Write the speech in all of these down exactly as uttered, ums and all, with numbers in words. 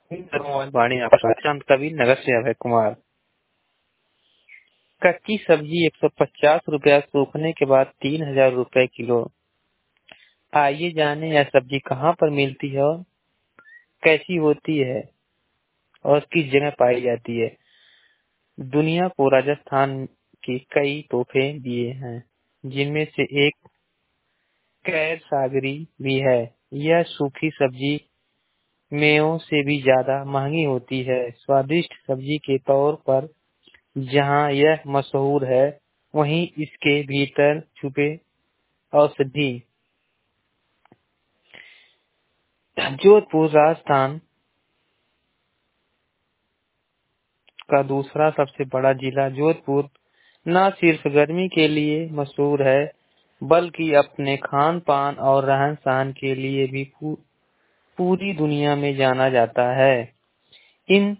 वाणी चांद कबीर नगर से अभय कुमार। कच्ची सब्जी एक सौ पचास रुपया, सूखने के बाद तीन हजार रुपए किलो। आइए जाने यह सब्जी कहाँ पर मिलती है और कैसी होती है और किस जगह पाई जाती है। दुनिया को राजस्थान के कई तोहफे दिए हैं, जिनमें से एक कैर सागरी भी है। यह सूखी सब्जी मेवों से भी ज्यादा महंगी होती है। स्वादिष्ट सब्जी के तौर पर जहाँ यह मशहूर है, वहीं इसके भीतर छुपे औषधि। जोधपुर राजस्थान का दूसरा सबसे बड़ा जिला जोधपुर न सिर्फ गर्मी के लिए मशहूर है, बल्कि अपने खान पान और रहन सहन के लिए भी पू, पूरी दुनिया में जाना जाता है। इन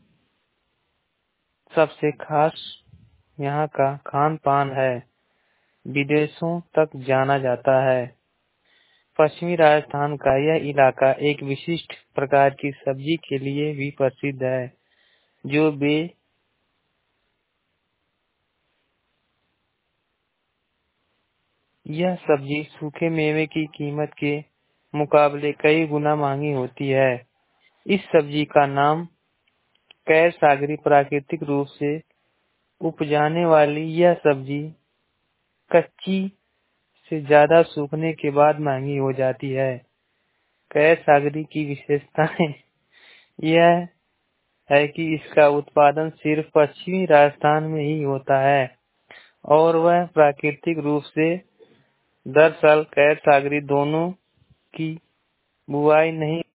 सबसे खास यहाँ का खान पान है, विदेशों तक जाना जाता है। पश्चिमी राजस्थान का यह इलाका एक विशिष्ट प्रकार की सब्जी के लिए भी प्रसिद्ध है, जो बे यह सब्जी सूखे मेवे की कीमत के मुकाबले कई गुना महंगी होती है। इस सब्जी का नाम कैर सागरी प्राकृतिक रूप से उपजाने वाली यह सब्जी कच्ची से ज्यादा सूखने के बाद महंगी हो जाती है। कैर सागरी की विशेषताएं यह है कि इसका उत्पादन सिर्फ पश्चिमी राजस्थान में ही होता है और वह प्राकृतिक रूप से। दरअसल कैर सागरी दोनों की बुआई नहीं